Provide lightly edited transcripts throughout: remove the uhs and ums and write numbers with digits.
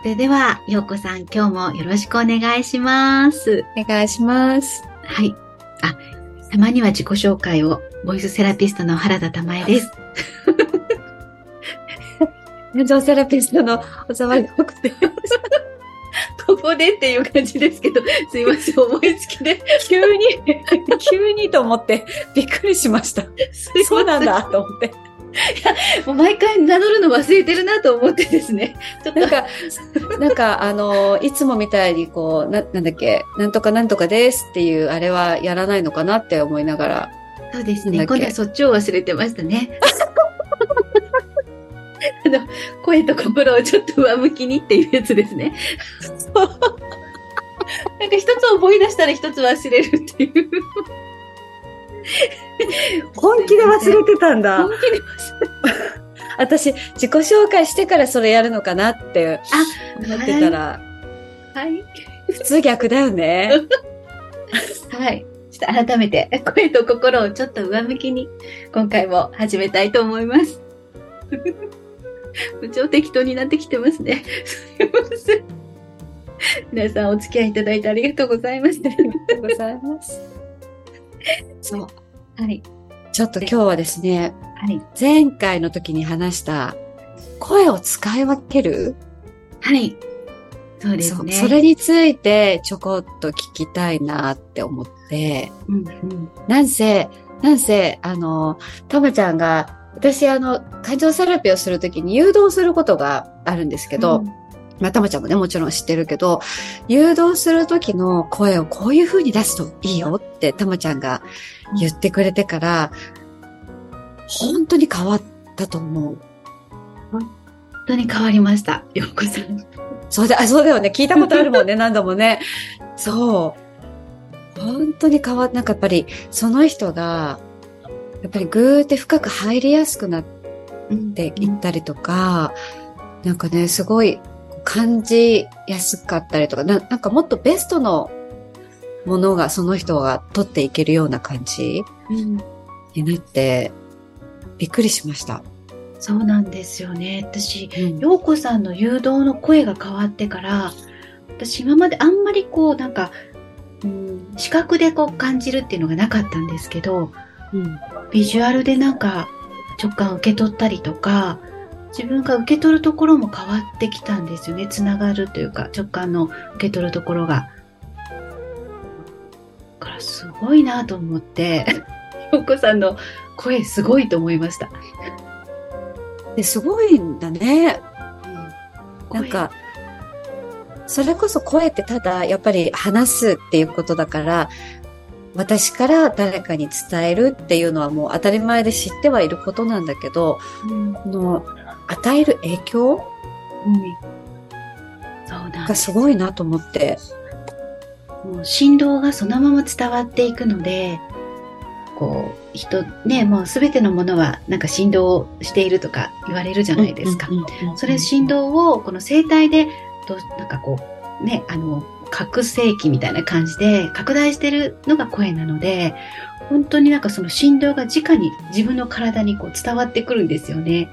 それでは、ようこさん、今日もよろしくお願いします。 お願いします。 はい。たまには自己紹介を、ボイスセラピストの原田珠恵です。 感情セラピストの小沢陽子です。 ここでっていう感じですけど、すいません、思いつきで。 急にと思ってびっくりしました。そうなんだと思って。 もう毎回名乗るの忘れてるなと思ってですね。 ちょっとなんかいつもみたいにこう、なんだっけ、なんとかなんとかですっていうあれはやらないのかなって思いながら。 そうですね。今度はそっちを忘れてましたね。声と心をちょっと上向きにっていうやつですね。なんか一つ覚え出したら一つ忘れるっていう。 本気で忘れてたんだ。 本気で忘れて私、自己紹介してからそれやるのかなって思ってたら。 はい。 普通逆だよね。 はい。ちょっと改めて声と心をちょっと上向きに今回も始めたいと思います。部長適当になってきてますね。すいません。皆さんお付き合いいただいてありがとうございます。 ありがとうございます。そう。 はい。 ちょっと今日はですね、 はい。 前回の時に話した声を使い分ける。 はい。そうですね。 それについてちょこっと聞きたいなって思って、なんせ、たまちゃんが、私感情セラピーをするときに誘導することがあるんですけど、まあ、たまちゃんもね、もちろん知ってるけど、誘導するときの声をこういう風に出すといいよってたまちゃんが言ってくれてから、本当に変わったと思う。 本当に変わりました。ようこさん。 そうだよね。聞いたことあるもんね、何度もね。そう。本当になんかやっぱり、その人が、やっぱりぐーって深く入りやすくなっていったりとか、なんかね、すごい感じやすかったりとか、なんかもっとベストのものがその人が取っていけるような感じになって、びっくりしました。 そうなんですよね。私、陽子さんの誘導の声が変わってから、私今まであんまりこうなんか、視覚でこう感じるっていうのがなかったんですけど、ビジュアルでなんか直感を受け取ったりとか、自分が受け取るところも変わってきたんですよね。つながるというか、直感の受け取るところが。だからすごいなと思って、陽子さんの声すごいと思いました。 すごいんだね。なんか、それこそ声ってただやっぱり話すっていうことだから、私から誰かに伝えるっていうのはもう当たり前で知ってはいることなんだけど、与える影響、がすごいなと思って。 もう振動がそのまま伝わっていくので、こう、もうすべてのものはなんか振動しているとか言われるじゃないですか。それ振動をこの声帯で、なんかこう、ね、拡声器みたいな感じで拡大してるのが声なので、本当になんかその振動が直に自分の体にこう伝わってくるんですよね。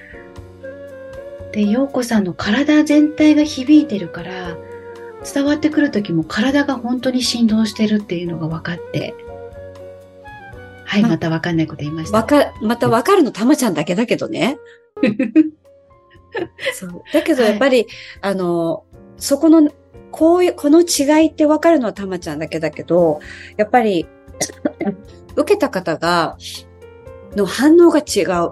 で、陽子さんの体全体が響いてるから、伝わってくる時も体が本当に振動してるっていうのが分かって、はい、また分かんないこと言いました。 また分かるのたまちゃんだけだけどね。そうだけどやっぱり、そこの、この違いって分かるのはたまちゃんだけだけど、やっぱり、受けた方の反応が違う。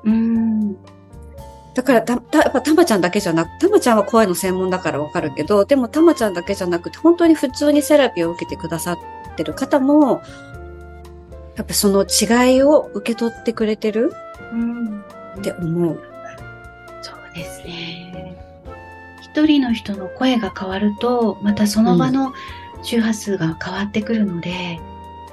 だから、やっぱたまちゃんだけじゃなく、たまちゃんは声の専門だから分かるけど、でもたまちゃんだけじゃなくて、本当に普通にセラピーを受けてくださってる方も、やっぱその違いを受け取ってくれてるって思う。 そうですね。一人の人の声が変わると、またその場の周波数が変わってくるので。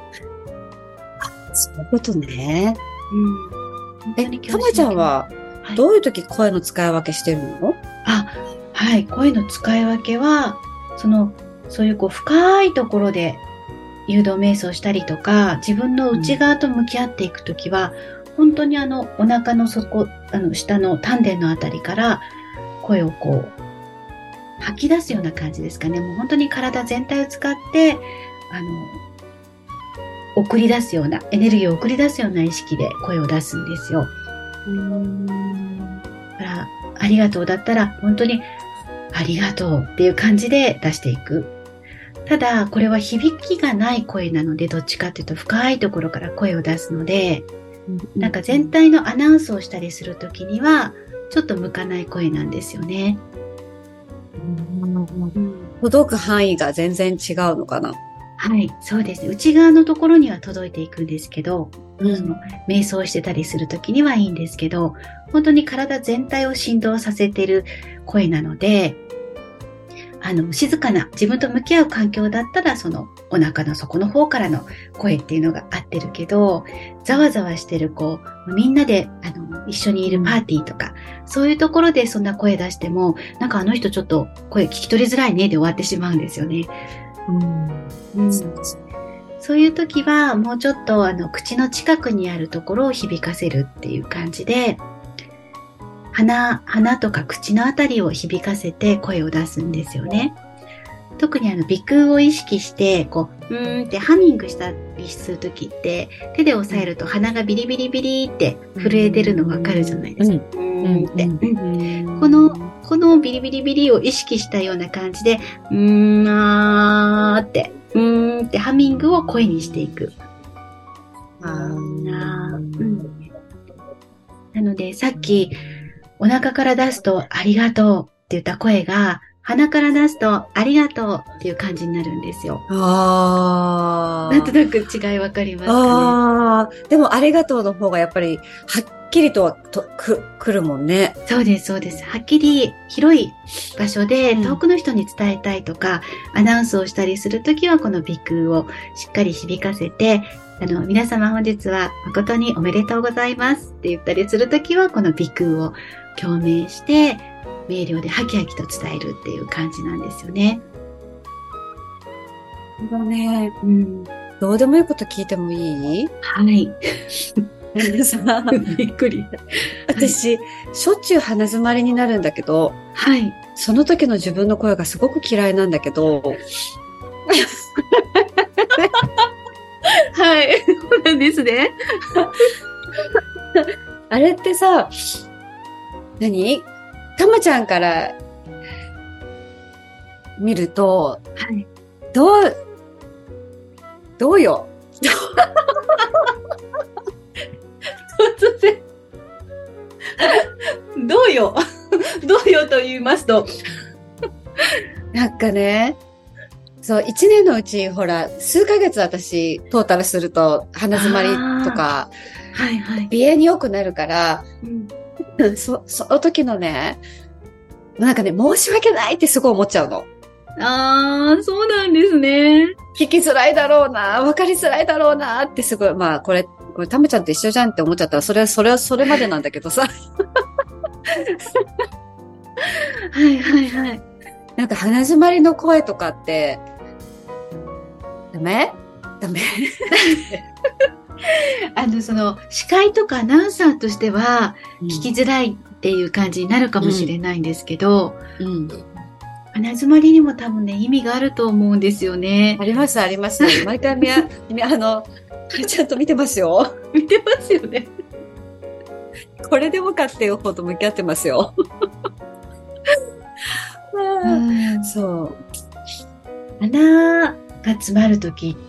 そういうことね。たまちゃんは、どういう時声の使い分けしてるの？ はい。声の使い分けは、そういうこう深いところで誘導瞑想したりとか、自分の内側と向き合っていくときは、本当にお腹の底、下の丹田のあたりから声をこう、 吐き出すような感じですかね。もう本当に体全体を使って、送り出すような、エネルギーを送り出すような意識で声を出すんですよ。だから、ありがとうだったら、本当に、ありがとうっていう感じで出していく。ただ、これは響きがない声なので、どっちかっていうと深いところから声を出すので、なんか全体のアナウンスをしたりするときには、ちょっと向かない声なんですよね。 届く範囲が全然違うのかな。 はい、そうですね。内側のところには届いていくんですけど、瞑想してたりするときにはいいんですけど、本当に体全体を振動させている声なので、静かな自分と向き合う環境だったら、そのお腹の底の方からの声っていうのが合ってるけど、ざわざわしてるみんなで一緒にいるパーティーとか、そういうところでそんな声出しても、なんかあの人ちょっと声聞き取りづらいねで終わってしまうんですよね。そういう時はもうちょっと口の近くにあるところを響かせるっていう感じで、鼻とか口のあたりを響かせて声を出すんですよね。特に鼻腔を意識して、ってハミングしたりするときって、手で押さえると鼻がビリビリビリって震えてるのわかるじゃないですか。このビリビリビリを意識したような感じで、あーって、ってハミングを声にしていく。なので、さっき、お腹から出すとありがとうって言った声が、鼻から出すとありがとうっていう感じになるんですよ。なんとなく違いわかりますかね。 でもありがとうの方がやっぱりはっきりと来るもんね。 そうです、そうです。はっきり広い場所で遠くの人に伝えたいとか、アナウンスをしたりするときはこの鼻腔をしっかり響かせて、皆様本日は誠におめでとうございますって言ったりするときはこの鼻腔を共鳴して明瞭でハキハキと伝えるっていう感じなんですよね。 そうね。どうでもいいこと聞いてもいい？ はい。 びっくり。私、しょっちゅう鼻詰まりになるんだけど、 はい。 その時の自分の声がすごく嫌いなんだけど、 はい。そうなんですね。 あれってさ、たまちゃんから見ると、 はい。 どうよ。 突然。どうよと言いますと。 なんかね、そう、一年のうち、ほら、数ヶ月私、トータルすると、鼻詰まりとか、 はいはい。 鼻炎に良くなるから、その時のね、なんかね、申し訳ないってすごい思っちゃうの。 そうなんですね。 聞きづらいだろうな、分かりづらいだろうなってすごい、これ、たまちゃんと一緒じゃんって思っちゃったら、それはそれまでなんだけどさ。 はいはいはい。 なんか鼻詰まりの声とかって、ダメ司会とかアナウンサーとしては、聞きづらいっていう感じになるかもしれないんですけど、鼻詰まりにも多分ね、意味があると思うんですよね。 あります、あります。毎回ちゃんと見てますよ。 見てますよね。 これでもかっていうほど向き合ってますよ。そう。 鼻が詰まるときって、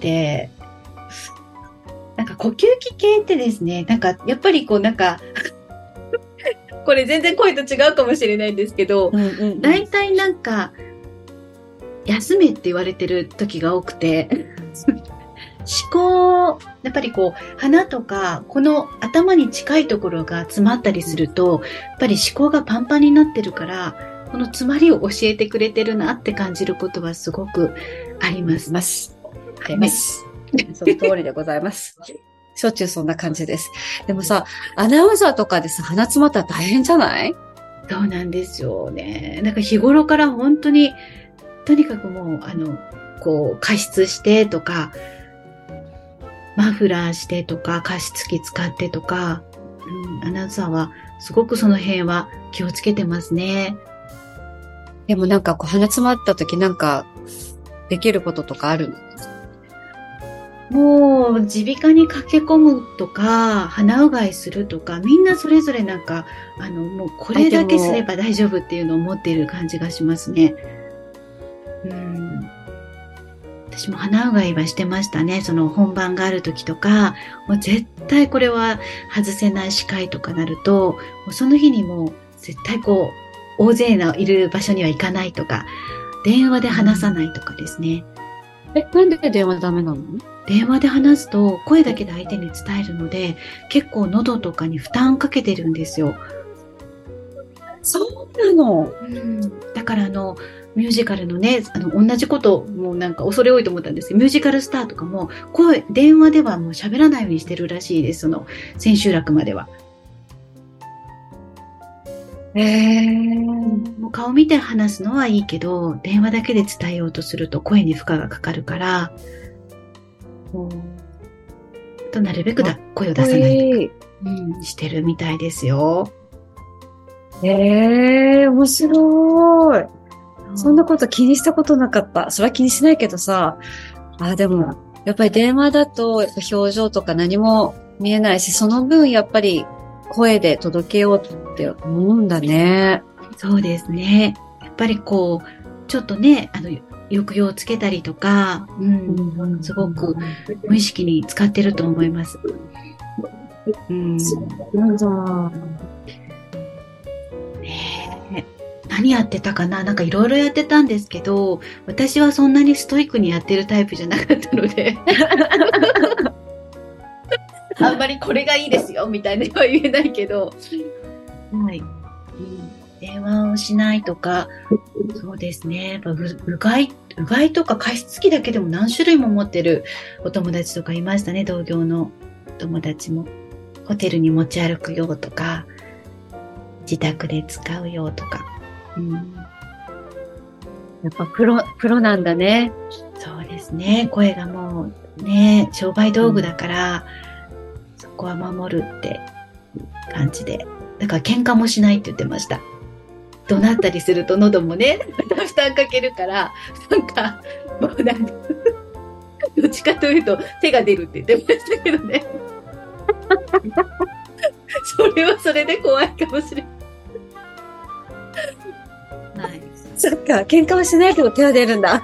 なんか呼吸器系ってですね、なんかやっぱりこれ全然声と違うかもしれないんですけど、大体なんか休めって言われてる時が多くて、思考、やっぱり鼻とかこの頭に近いところが詰まったりすると、やっぱり思考がパンパンになってるから、この詰まりを教えてくれてるなって感じることはすごくあります。 あります。その通りでございます。しょっちゅうそんな感じです。でもさ、アナウンサーとかでさ、鼻詰まったら大変じゃない？ そうなんですよね。なんか日頃から本当に、とにかくもう、加湿してとか、マフラーしてとか、加湿器使ってとか、アナウンサーはすごくその辺は気をつけてますね。 でもなんかこう鼻詰まった時なんかできることとかあるの？ もう、耳鼻科に駆け込むとか、鼻うがいするとか、みんなそれぞれなんか、もうこれだけすれば大丈夫っていうのを持っている感じがしますね。私も鼻うがいはしてましたね。その本番がある時とか、もう絶対これは外せない司会とかなると、もうその日にもう絶対こう、大勢のいる場所には行かないとか、電話で話さないとかですね。 なんで電話ダメなの？ 電話で話すと声だけで相手に伝えるので、結構喉とかに負担かけてるんですよ。 そうなの？ だからミュージカルのね、同じこともうなんか恐れ多いと思ったんですけど、ミュージカルスターとかも電話ではもう喋らないようにしてるらしいです。千秋楽までは。もう顔見て話すのはいいけど、電話だけで伝えようとすると声に負荷がかかるから、なるべく声を出さないとか、してるみたいですよ。 面白い。そんなこと気にしたことなかった。それは気にしないけどさ。でも、やっぱり電話だと、やっぱ表情とか何も見えないし、その分やっぱり声で届けようって思うんだね。 そうですね。やっぱりこう、ちょっとね、抑揚をつけたりとか、すごく無意識に使ってると思います。何やってたかな？なんかいろいろやってたんですけど、私はそんなにストイックにやってるタイプじゃなかったので、あんまりこれがいいですよみたいなのは言えないけど、はい。電話をしないとか、そうですね。やっぱうがいとか加湿器だけでも何種類も持ってるお友達とかいましたね。同業の友達も。ホテルに持ち歩くよとか、自宅で使うよとか。 やっぱプロなんだね。 そうですね。声がもうね、商売道具だから、そこは守るって感じで。だから喧嘩もしないって言ってました。怒鳴ったりすると喉もね、負担かけるから、なんか、もうなんか、どっちかというと手が出るって言ってましたけどね。それはそれで怖いかもしれない。はい。 そっか、喧嘩はしないけど手は出るんだ。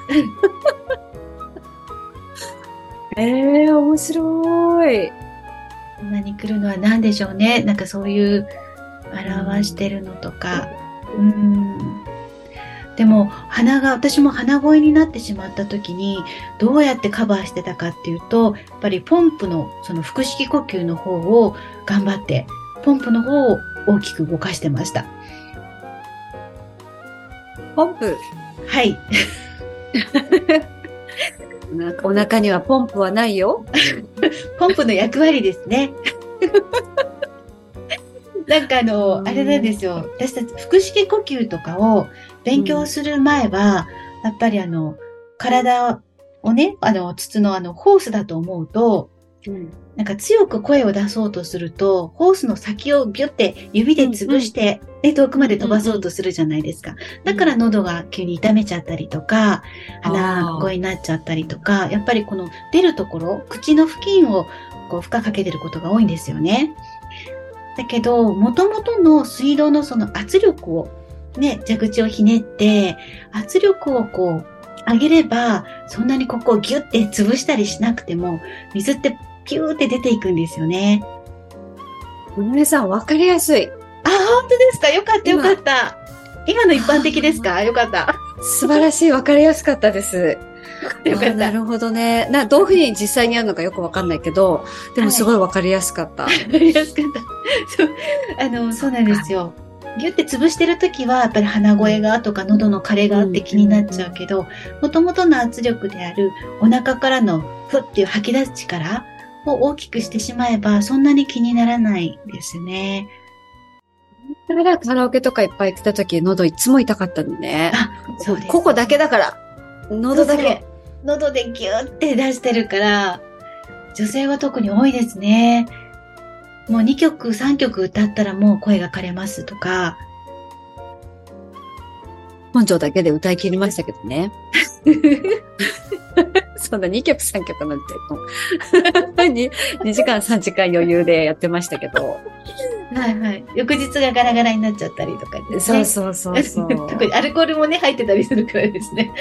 面白い。 こんなに来るのは何でしょうね。なんかそういう表してるのとか。でも私も鼻声になってしまった時にどうやってカバーしてたかっていうと、やっぱりポンプのその腹式呼吸の方を頑張って、ポンプの方を大きく動かしてました。 ポンプ。 はい。 お腹にはポンプはないよ。 ポンプの役割ですね。なんかあれなんですよ。私たち腹式呼吸とかを勉強する前は、やっぱり体をね、筒のホースだと思うと、なんか強く声を出そうとすると、ホースの先をギュッて指で潰して、遠くまで飛ばそうとするじゃないですか。だから喉が急に痛めちゃったりとか、鼻声になっちゃったりとか、やっぱりこの出るところ、口の付近をこう負荷かけてることが多いんですよね。だけど、元々の水道のその圧力をね、蛇口をひねって、圧力をこう上げれば、そんなにここをギュッて潰したりしなくても、水ってピューって出ていくんですよね。 お姉さん、わかりやすい。 本当ですか？よかったよかった。今の一般的ですか？よかった。 素晴らしい、わかりやすかったです。 よかった。 なるほどね。どういうふうに実際にやるのかよくわかんないけど、でもすごいわかりやすかった。 わかりやすかった。そうなんですよ。ギュって潰してるときは、やっぱり鼻声がとか喉の枯れがあって気になっちゃうけど、元々の圧力であるお腹からのふっていう吐き出す力を大きくしてしまえば、そんなに気にならないですね。 だからカラオケとかいっぱい行ってた時、喉いつも痛かったのね。 そうです。 ここだけだから。喉だけ。 喉でギューって出してるから、女性は特に多いですね。もう2曲、3曲歌ったらもう声が枯れますとか。 本庄だけで歌い切りましたけどね。そんな2曲3曲なんて、2時間3時間余裕でやってましたけど。 はいはい。翌日がガラガラになっちゃったりとかですね。 そうそうそう。 特にアルコールもね、入ってたりするからですね。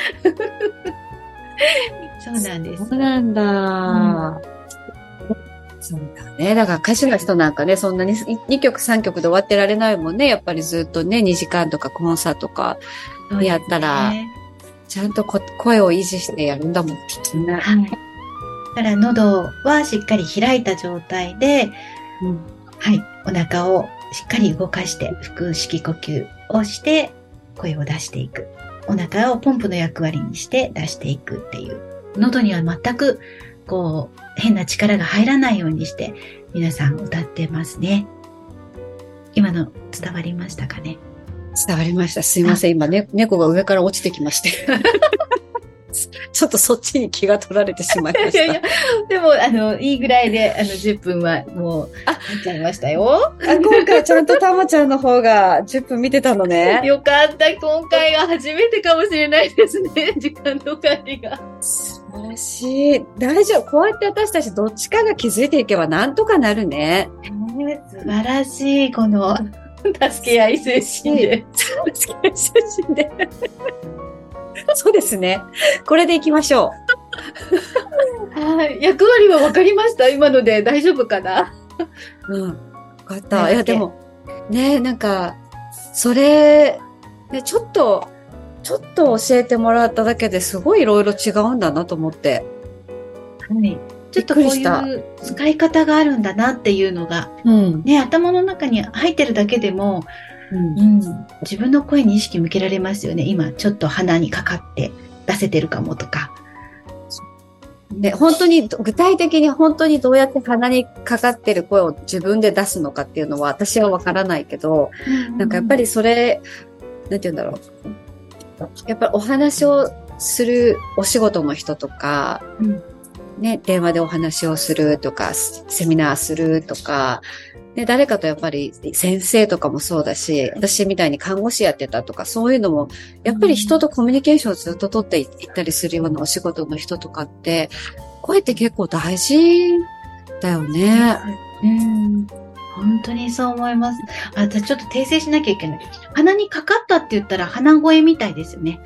そうなんです。 そうなんだ。そうだね。だから歌手の人なんかね、そんなに2曲3曲で終わってられないもんね。やっぱりずっとね、2時間とかコンサートとかやったら、ちゃんと声を維持してやるんだもんね。 はい。だから喉はしっかり開いた状態で、はい。お腹をしっかり動かして、腹式呼吸をして声を出していく。お腹をポンプの役割にして出していくっていう。喉には全くこう変な力が入らないようにして皆さん歌ってますね。今の伝わりましたかね？ 伝わりました。すいません。今ね、猫が上から落ちてきまして。ちょっとそっちに気が取られてしまいました。いやいや、 でも、いいぐらいで、10分はもう、なっちゃいましたよ。 今回ちゃんとたまちゃんの方が10分見てたのね。 よかった。今回が初めてかもしれないですね。時間の管理が。 素晴らしい。大丈夫。こうやって私たちどっちかが気づいていけばなんとかなるね。 素晴らしい。この、助け合い精神で。 助け合い精神で。そうですね。これでいきましょう。はい。役割は分かりました今ので大丈夫かな？ 分かった。いや、でも、ね、なんか、それ、ね、ちょっと教えてもらっただけですごいいろいろ違うんだなと思って。 はい。ちょっとこういう使い方があるんだなっていうのが、ね、頭の中に入ってるだけでも、自分の声に意識向けられますよね。今ちょっと鼻にかかって出せてるかもとか。 で、本当に具体的に本当にどうやって鼻にかかってる声を自分で出すのかっていうのは私はわからないけど、なんかやっぱりそれ、なんて言うんだろう。やっぱりお話をするお仕事の人とか、ね、電話でお話をするとか、セミナーするとか、で、誰かとやっぱり先生とかもそうだし、私みたいに看護師やってたとか、そういうのも、やっぱり人とコミュニケーションをずっと取っていったりするようなお仕事の人とかって、声って結構大事だよね。 本当にそう思います。じゃあちょっと訂正しなきゃいけない。鼻にかかったって言ったら鼻声みたいですよね。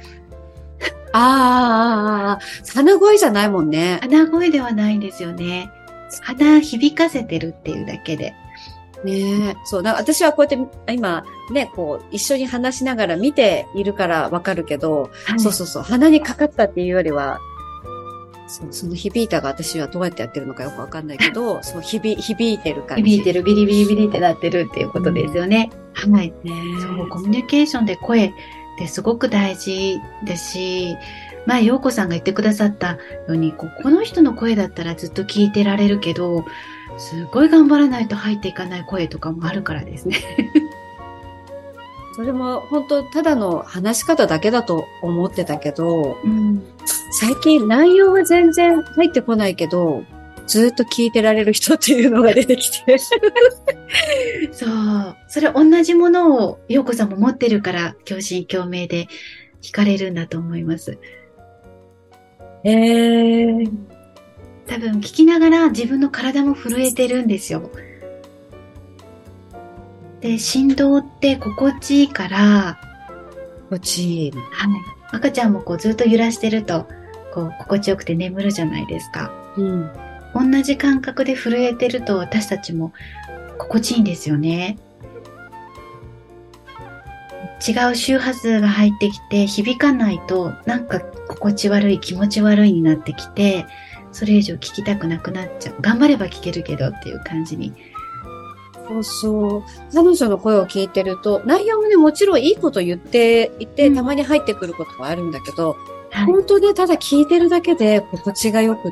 鼻声じゃないもんね。 鼻声ではないんですよね。鼻響かせてるっていうだけで。 ねえ。そう、私はこうやって今ね、こう一緒に話しながら見ているからわかるけど、そう、鼻にかかったっていうよりは、その響いたが私はどうやってやってるのかよくわかんないけど、そう響いてる感じ。 響いてる、ビリビリビリってなってるっていうことですよね。はい。そう、コミュニケーションで声ってすごく大事ですし、前、陽子さんが言ってくださったように、この人の声だったらずっと聞いてられるけど、すごい頑張らないと入っていかない声とかもあるからですね。 それも本当ただの話し方だけだと思ってたけど、最近内容は全然入ってこないけど、ずっと聞いてられる人っていうのが出てきて。 そう。それ同じものを陽子さんも持ってるから共振共鳴で聞かれるんだと思います。多分聞きながら自分の体も震えてるんですよ。で、振動って心地いいから、 心地いい。 はい。赤ちゃんもずっと揺らしてると、心地よくて眠るじゃないですか。同じ感覚で震えてると私たちも心地いいんですよね。違う周波数が入ってきて響かないとなんか心地悪い気持ち悪いになってきて、それ以上聞きたくなくなっちゃう。頑張れば聞けるけどっていう感じに。 そう。彼女の声を聞いてると、内容もね、もちろんいいこと言っていて、たまに入ってくることはあるんだけど、本当でただ聞いてるだけで心地がよくって、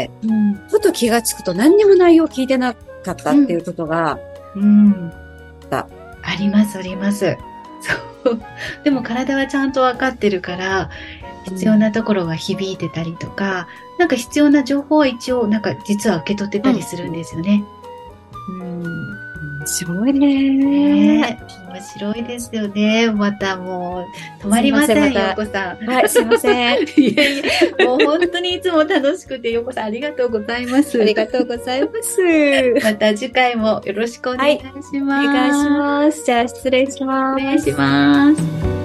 ふと気がつくと何にも内容を聞いてなかったっていうことが、 あります、あります。そう。でも体はちゃんと分かってるから、必要なところが響いてたりとか、なんか必要な情報は一応、なんか実は受け取ってたりするんですよね。 面白いね。 面白いですよね。またもう、止まりません、ようこさん。 はい、すいません。 いやいや、もう本当にいつも楽しくて、ようこさんありがとうございます。 ありがとうございます。 また次回もよろしくお願いします。 お願いします。じゃあ失礼します。 失礼します。